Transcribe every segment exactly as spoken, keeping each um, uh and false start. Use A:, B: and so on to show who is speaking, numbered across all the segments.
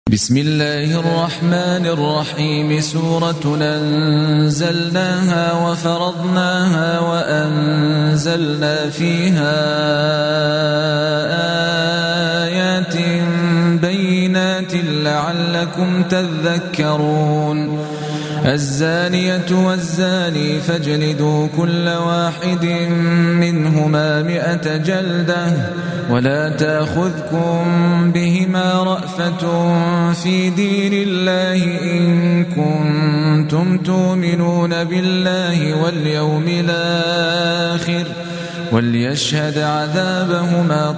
A: بسم الله الرحمن الرحيم. سورة أنزلناها وفرضناها وأنزلنا فيها آيات بينات لعلكم تذكرون. الزانية والزاني فاجلدوا كل واحد منهما مئة جلدة ولا تأخذكم بهما رأفة في دين الله إن كنتم تؤمنون بالله واليوم الآخر وليشهد عذابهما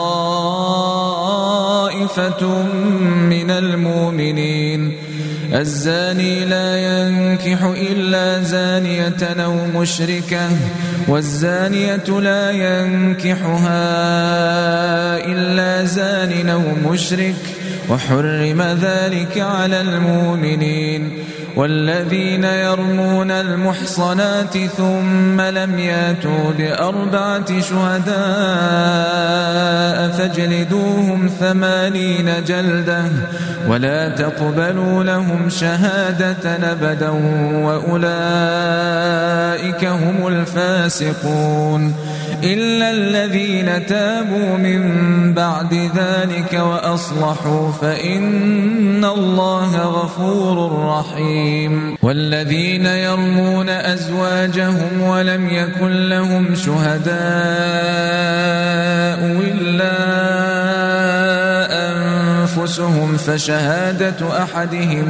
A: طائفة من المؤمنين. الزاني لا ينكح إلا زانية أو مشركة والزانية لا ينكحها إلا زان أو مشرك وحرم ذلك على المؤمنين. والذين يرمون المحصنات ثم لم ياتوا بأربعة شهداء فاجلدوهم ثمانين جلدة ولا تقبلوا لهم شهادة أبدا وأولئك هم الفاسقون إلا الذين تابوا من بعد ذلك وأصلحوا فإن الله غفور رحيم. والذين يرمون أزواجهم ولم يكن لهم شهداء إلا أنفسهم فشهادة أحدهم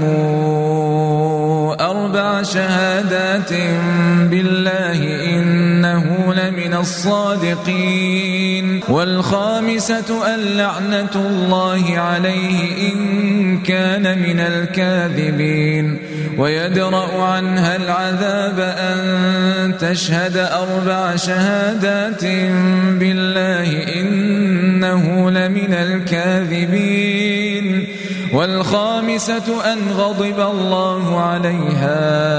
A: أربع شهادات بالله إنه لمن الصادقين. والخامسة اللعنة الله عليه إن كان من الكاذبين. ويدرأ عنها العذاب أن تشهد أربع شهادات بالله إنه لمن الكاذبين. والخامسة أن غضب الله عليها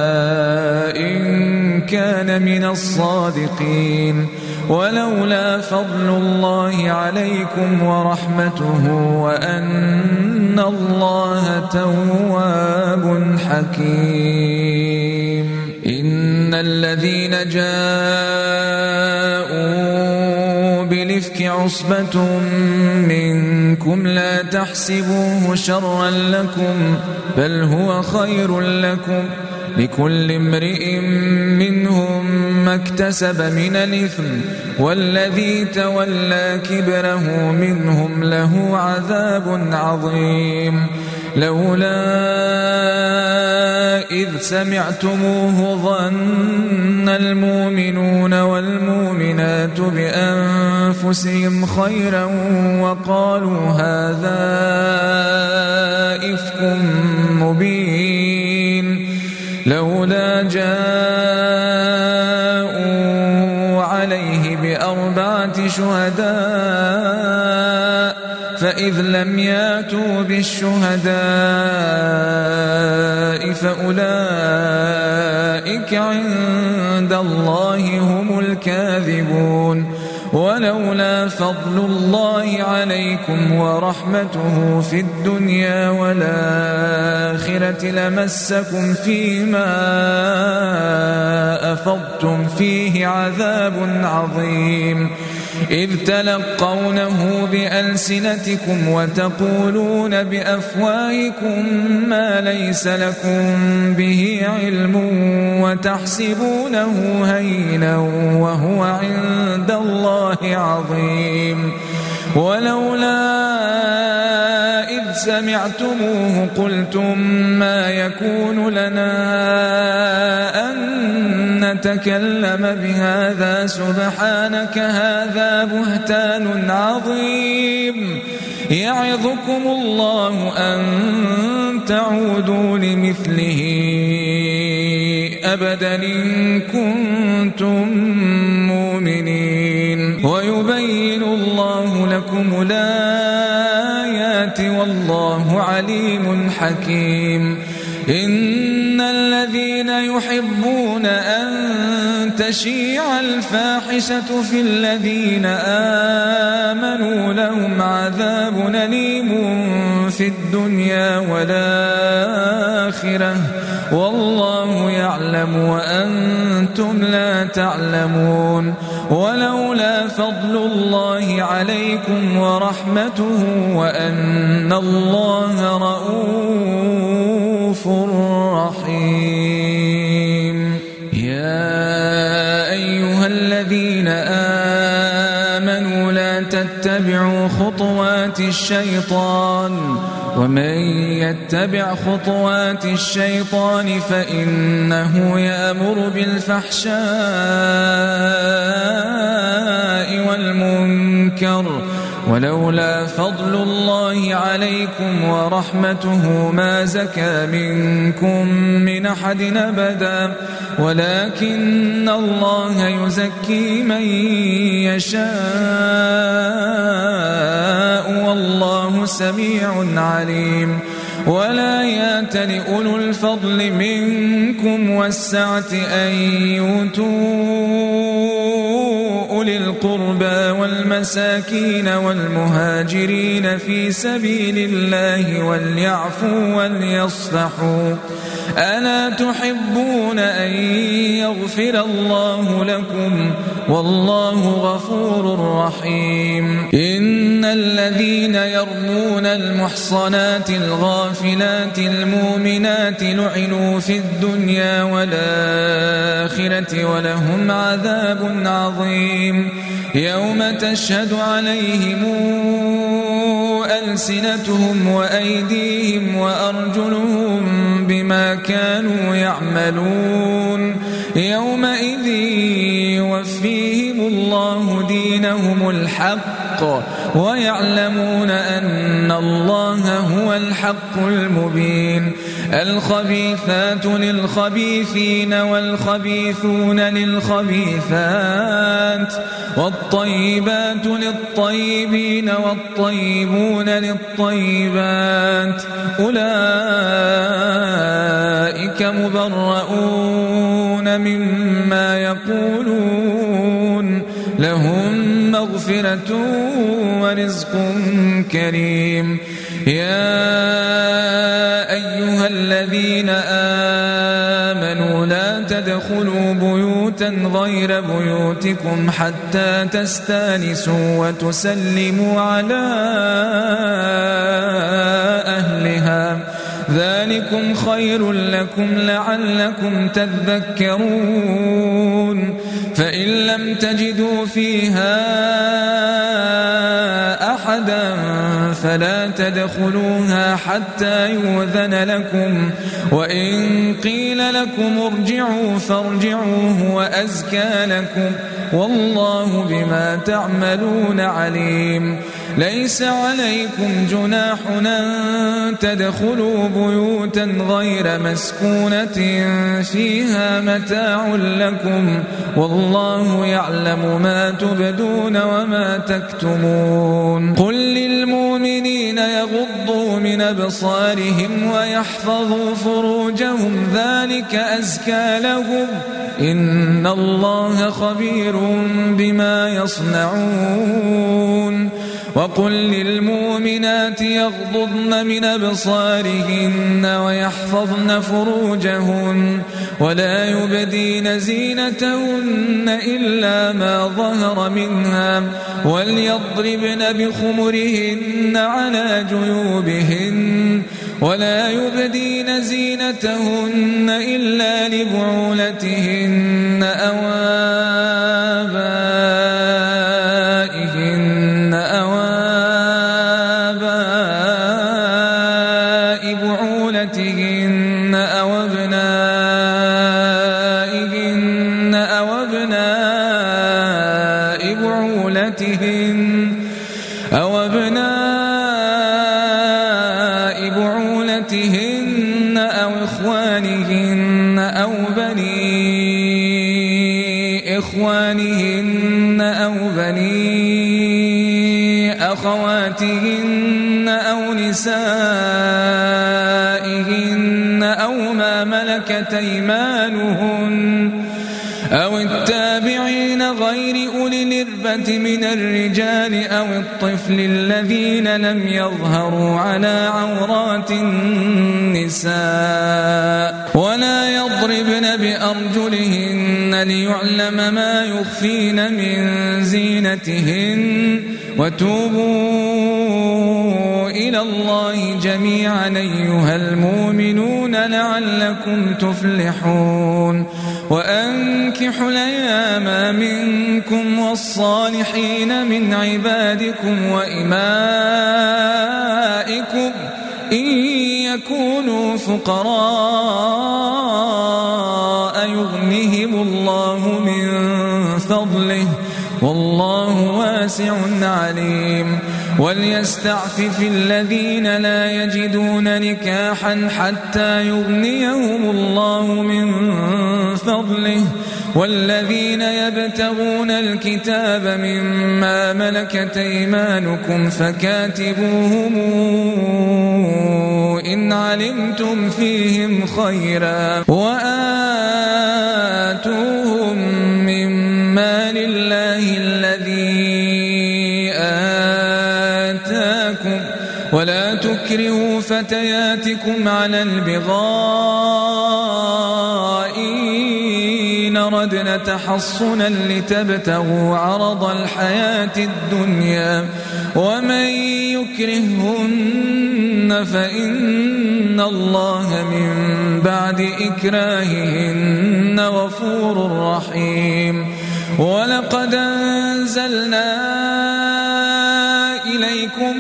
A: إن كان من الصادقين. ولولا فضل الله عليكم ورحمته وأن الله تواب حكيم. إن الذين جاءوا بالإفك عصبة منكم لا تحسبوه شرا لكم بل هو خير لكم لكل امرئ منهم ما اكتسب من الإثم والذي تولى كبره منهم له عذاب عظيم. لولا إذ سمعتموه ظن المؤمنون والمؤمنات بأنفسهم خيرا وقالوا هذا إفك مبين. لولا جاءوا عليه بأربعة شهداء فإذ لم ياتوا بالشهداء فأولئك عند الله هم الكاذبون. ولولا فضل الله عليكم ورحمته في الدنيا والآخرة لمسكم فيما أفضتم فيه عذاب عظيم إذ تلقونه بألسنتكم وتقولون بأفواهكم ما ليس لكم به علم وتحسبونه هينا وهو عند الله عظيم. ولولا إذ سمعتموه قلتم ما يكون لنا أن نتكلم بهذا سبحانك هذا بهتان عظيم. يعظكم الله أن تعودوا لمثله أبدا إن كنتم مؤمنين. ويبين الله لكم الآيات والله عليم حكيم. إن إن الذين يحبون أن تشيع الفاحشة في الذين آمنوا لهم عذاب أليم في الدنيا والآخرة والله يعلم وأنتم لا تعلمون. ولولا فضل الله عليكم ورحمته وأن الله رؤوف رحيم. يا أيها الذين آمنوا لا تتبعوا خطوات الشيطان ومن يتبع خطوات الشيطان فإنه يأمر بالفحشاء والمنكر ولولا فضل الله عليكم ورحمته ما زكى منكم من أحد أبدا ولكن الله يزكي من يشاء والله سميع عليم. ولا يأتل أولو الفضل منكم والسعة أن يؤتوا أولي القربى والمساكين والمهاجرين في سبيل الله وليعفوا وليصفحوا ألا تحبون أن يغفر الله لكم والله غفور رحيم. إن الذين يرمون المحصنات الغافلات المؤمنات لعنوا في الدنيا والآخرة ولهم عذاب عظيم. يوم تشهد عليهم ألسنتهم وأيديهم وأرجلهم بما كانوا يعملون يومئذ يوفيهم الله دينهم الحق ويعلمون أن الله هو الحق المبين. الخبيثات للخبيثين والخبيثون للخبيثات والطيبات للطيبين والطيبون للطيبات أولئك مبرؤون مما يقولون لهم مغفرة ورزق كريم. يا أيها الذين آمنوا لا تدخلوا بيوتا غير بيوتكم حتى تستانسوا وتسلموا على أهلها ذلكم خير لكم لعلكم تذكرون. فإن لم تجدوا فيها أحدا فلا تدخلوها حتى يؤذن لكم وإن قيل لكم ارجعوا فارجعوا هو أزكى لكم والله بما تعملون عليم. ليس عليكم جناح أن تدخلوا بيوتا غير مسكونة فيها متاع لكم والله يعلم ما تبدون وما تكتمون. قل للمؤمنين يغضوا من أبصارهم ويحفظوا فروجهم ذلك أزكى لهم إن الله خبير بما يصنعون. وقل للمؤمنات يغضضن من أبصارهن ويحفظن فروجهن ولا يبدين زينتهن إلا ما ظهر منها وليضربن بخمرهن على جيوبهن ولا يبدين زينتهن إلا لبعولتهن أو آبائهن أو آباء بعولتهن أو أبنائهن أو أبناء بعولتهن أو أبناء بعولتهن أو إخوانهن أو بني إخوانهن أو بني أخواتهن أو نسائهن أو ما ملكت ملكت أيمانهن أو التابعين غير أولي الإربة من الرجال أو الطفل الذين لم يظهروا على عورات النساء ولا يضربن بأرجلهن ليعلم ما يخفين من زينتهن وتوبوا إلى الله جميعا أيها المؤمنون لعلكم تفلحون وأنكحوا الأيام منكم والصالحين من عبادكم وإمائكم إن يكونوا فقراء يغنهم الله من فضله والله واسع عليم وليستعفف الذين لا يجدون نكاحا حتى يغنيهم الله من فضله والذين يبتغون الكتاب مما ملكت أيمانكم فكاتبوهم إن علمتم فيهم خيرا وآتوهم مما لله الذي آتاكم ولا تكرهوا فتياتكم على البغاء إن ردنا تحصنا لتبتغوا عرض الحياة الدنيا ومن يكرهن فإن الله من بعد إكراههن غفور رحيم ولقد أنزلنا إليكم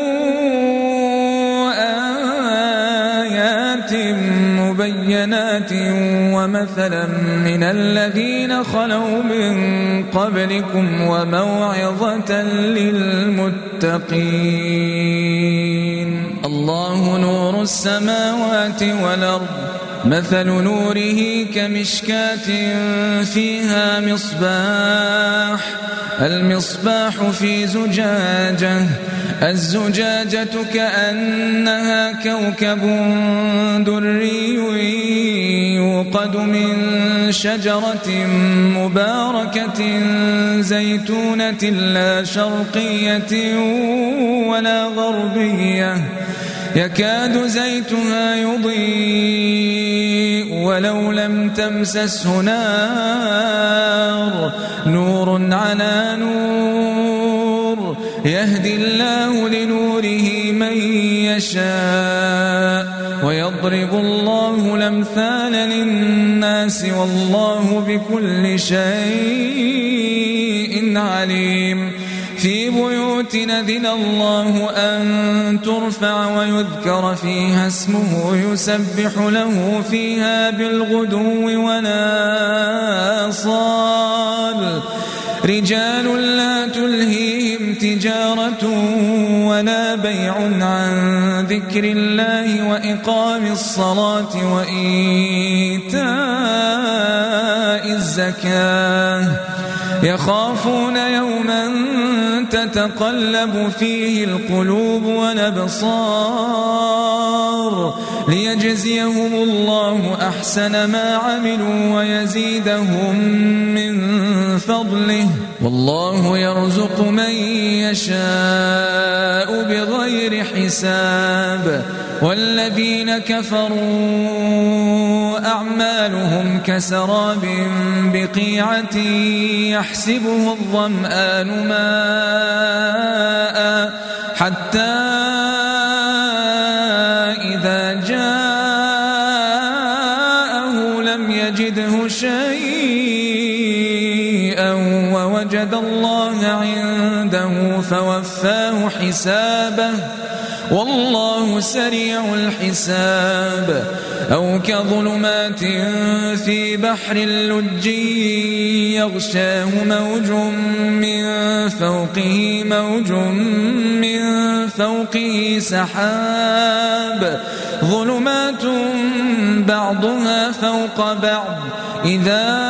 A: آيات مبينات ومثلا من الذين خلوا من قبلكم وموعظة للمتقين الله نور السماوات والأرض مثل نوره كمشكاة فيها مصباح المصباح في زجاجة الزجاجة كأنها كوكب دري يوقد من شجرة مباركة زيتونة لا شرقية ولا غربية يكاد زيتها يضيء ولو لم تمسسه نار نور على نور يهدي الله لنوره من يشاء ويضرب الله الأمثال للناس والله بكل شيء عليم في بيوت أذن الله أن ترفع ويذكر فيها اسمه يسبح له فيها بالغدو والآصال رجال لا تلهيهم تجارة ولا بيع عن ذكر الله وإقام الصلاة وإيتاء الزكاة يخافون يوما تتقلب فيه القلوب والأبصار ليجزيهم الله أحسن ما عملوا ويزيدهم من فضله والله يرزق من يشاء بغير حساب والذين كفروا أعمالهم كسراب بقيعة يحسبه الظمآن ماء حتى إذا جاءه لم يجده شيئا ووجد الله عنده فوفاه حسابه والله سريع الحساب أو كظلمات في بحر اللج يغشاه موج من فوقه موج من فوقه سحاب ظلمات بعضها فوق بعض إذا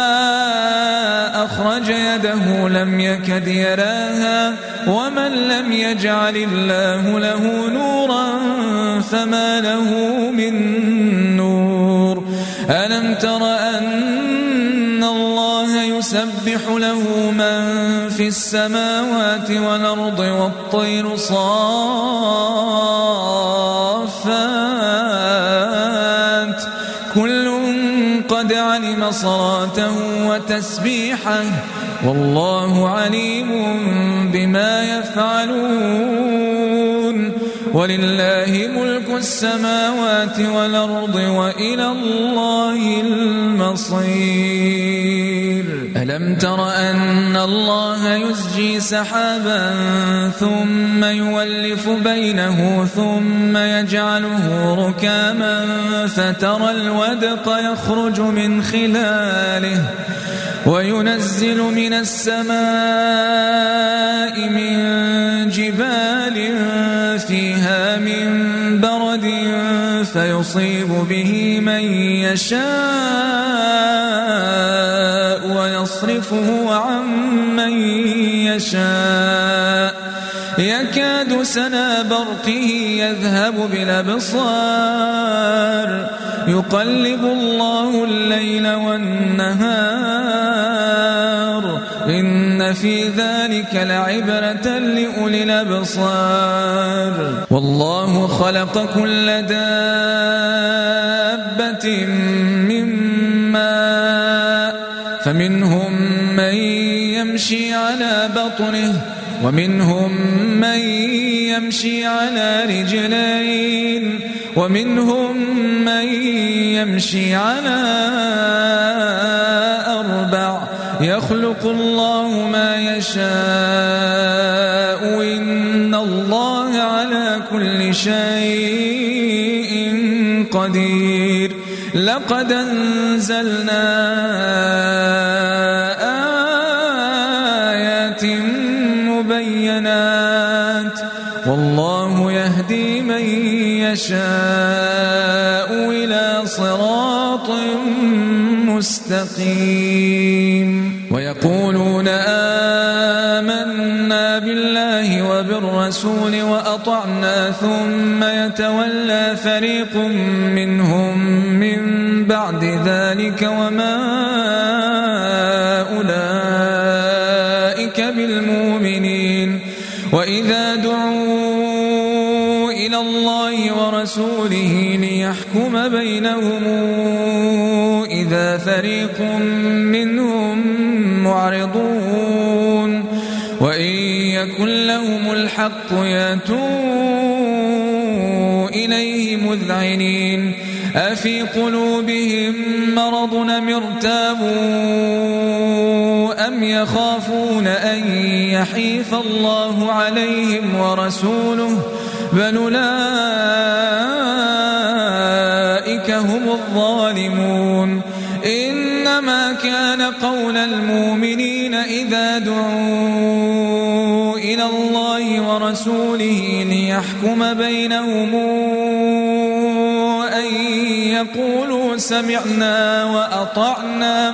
A: أخرج يده لم يكد يراها ومن لم يجعل الله له نورا فما له من نور ألم تر أن الله يسبح له من في السماوات والأرض والطير صافات كل قد علم صلاته وتسبيحه والله عليم بما يفعلون ولله ملك السماوات والأرض وإلى الله المصير ألم تر أن الله يزجي سحابا ثم يولف بينه ثم يجعله ركاما فترى الودق يخرج من خلاله وينزل من السماء من جبال فيها من برد فيصيب به من يشاء ويصرفه عن من يشاء يكاد سنا برقه يذهب بالأبصار يقلب الله الليل والنهار إن في ذلك لعبرة لأولي الأبصار والله خلق كل دابة من ماء فمنهم من يمشي على بطنه ومنهم من يمشي على رجلين ومنهم من يمشي على أربع يخلق الله ما يشاء إن الله على كل شيء قدير لقد أنزلنا آيات مبينات والله يهدي من يشاء إلى صراط مستقيم ويقولون آمنا بالله وبالرسول وأطعنا ثم يتولى فريق منهم من بعد ذلك وما أولئك بالمؤمنين وإذا دعوا إلى الله ورسوله ليحكم بينهم إذا فريق منهم معرضون وإن يكن لهم الحق يأتوا إليه مذعنين أفي قلوبهم مرض أم ارتابوا أم يخافون أن يحيف الله عليهم ورسوله بل أولئك هم الظالمون إنما كان قول المؤمنين إذا دعوا إلى الله ورسوله ليحكم بينهم أن يقولوا سمعنا وأطعنا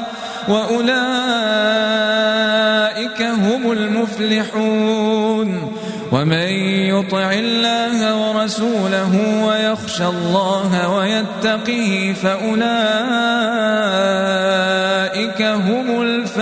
A: وأولئك هم المفلحون ومن يطع الله ورسوله ويخشى الله ويتقه فأولئك هم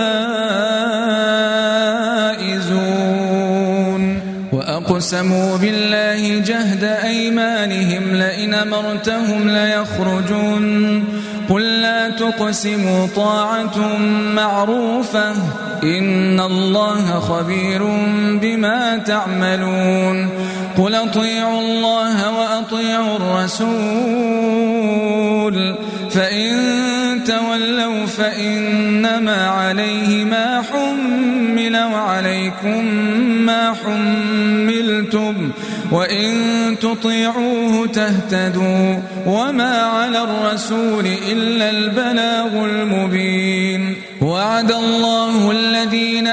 A: الفائزون وأقسموا بالله جهد أيمانهم لئن أمرتهم ليخرجون قل لا تقسموا طاعة معروفة إن الله خبير بما تعملون قل أطيعوا الله وأطيعوا الرسول فإن تولوا فإنما عليه ما حمل وعليكم ما حملتم وإن تطيعوه تهتدوا وما على الرسول إلا البلاغ المبين وعد الله الذين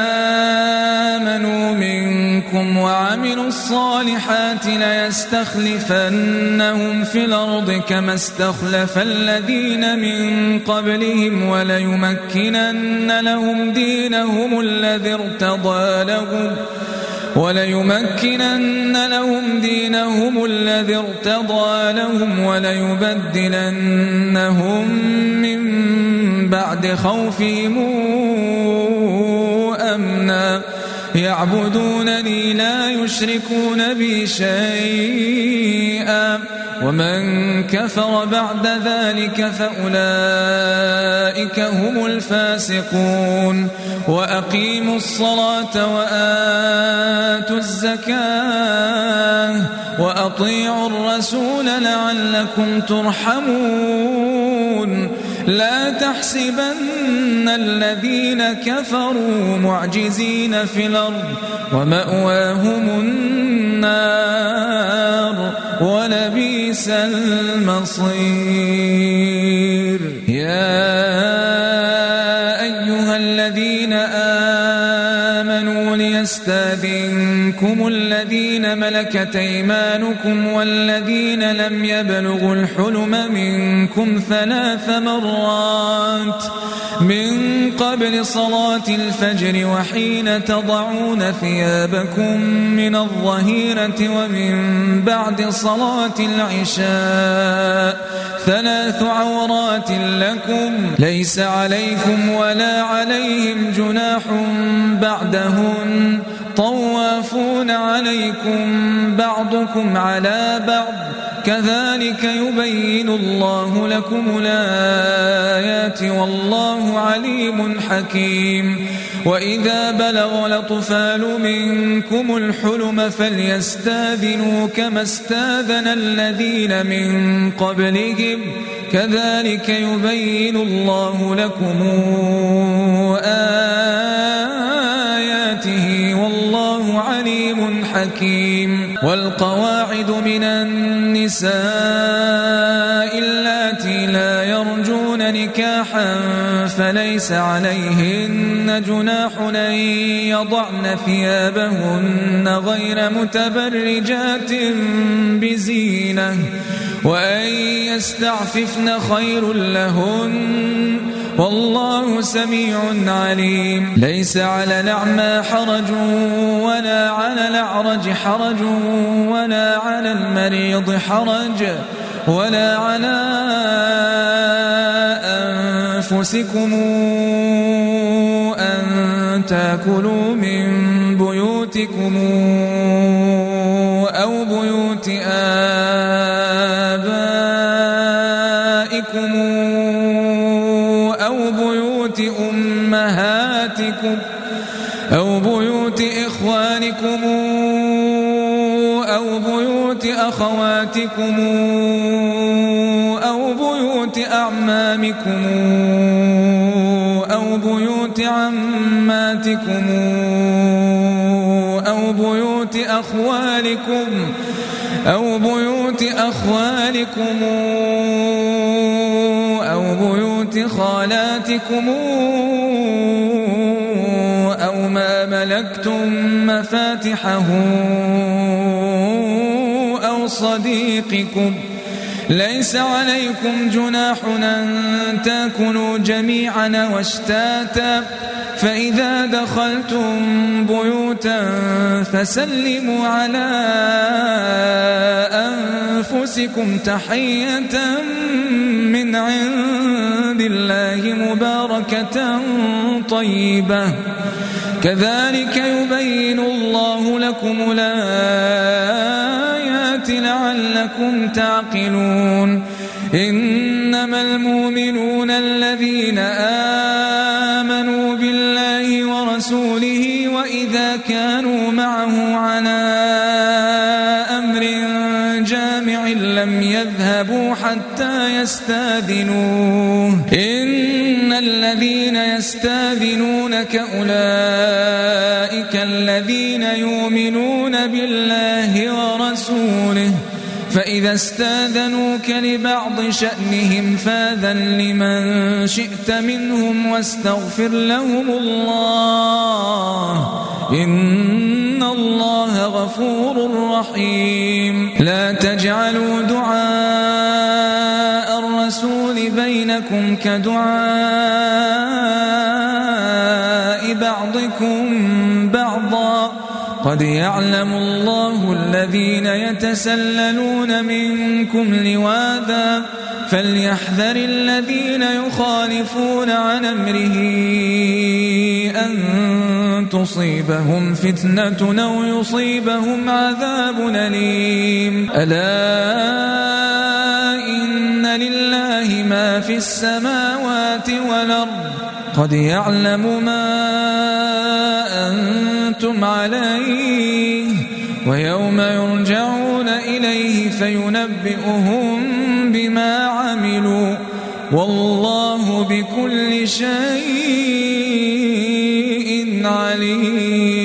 A: آمنوا منكم وعملوا الصالحات ليستخلفنهم في الأرض كما استخلف الذين من قبلهم وليمكنن لهم دينهم الذي ارتضى لهم وليمكنن لهم دينهم الذي ارتضى لهم وليبدلنهم من بعد خوفهم أمنا يعبدونني لا يشركون بي شيئا ومن كفر بعد ذلك فأولئك هم الفاسقون وأقيموا الصلاة وآتوا الزكاة وأطيعوا الرسول لعلكم ترحمون لا تحسبن الذين كفروا معجزين في الأرض ومأواهم النار ولبئس المصير يا أيها الذين آمنوا ليستأذنكم الذين ملكت أيمانكم والذين لم يبلغوا الحلم منكم ثلاث مرات من قبل صلاة الفجر وحين تضعون ثيابكم من الظهيرة ومن بعد صلاة العشاء ثلاث عورات لكم ليس عليكم ولا عليهم جناح بعدهن طوافون عليكم بعضكم على بعض كذلك يبين الله لكم الآيات والله عليم حكيم وإذا بلغ الأطفال منكم الحلم فليستاذنوا كما استاذن الذين من قبلهم كذلك يبين الله لكم آياته والله عليم حكيم والقواعد من النساء اللاتي لا يرجون نكاحا فليس عليهن جناح أن يضعن ثيابهن غير متبرجات بزينة وأن يستعففن خير لهن والله سميع عليم ليس على الأعمى حرج ولا على الأعرج حرج ولا على المريض حرج ولا على أنفسكم أن تأكلوا من بيوتكم أو بيوت آبائكم أو بيوت أمهاتكم أو بيوت إخوانكم أو بيوت أخواتكم أو بيوت أعمامكم أو بيوت عماتكم أو بيوت أخوالكم أو بيوت أخوالكم أو بيوت خالاتكم أو ما ملكتم مفاتحه أو صديقكم ليس عليكم جناح أن تأكلوا جميعا واشتاتا فإذا دخلتم بيوتا فسلموا على أنفسكم تحية من عند الله مباركة طيبة كذلك يبين الله لكم الآيات لعلكم تعقلون إنما المؤمنون الذين آمنوا بالله ورسوله وإذا كانوا معه على أمر جامع لم يذهبوا حتى يستاذنوه إن الذين يستاذنونك أولئك الذين يؤمنون بالله ورسوله فإذا استاذنوك لبعض شأنهم فاذن لمن شئت منهم واستغفر لهم الله إن الله غفور رحيم لا تجعلوا دعاء الرسول بينكم كدعاء بعضكم بعضا قد يعلم الله الذين يتسللون منكم لواذا فليحذر الذين يخالفون عن أمره أن تصيبهم فتنة أو يصيبهم عذاب أليم. ألا إن لله ما في السماوات والأرض قد يعلم ما أنتم عليه ويوم يرجعون إليه فينبئهم بما عملوا والله بكل شيء عليم.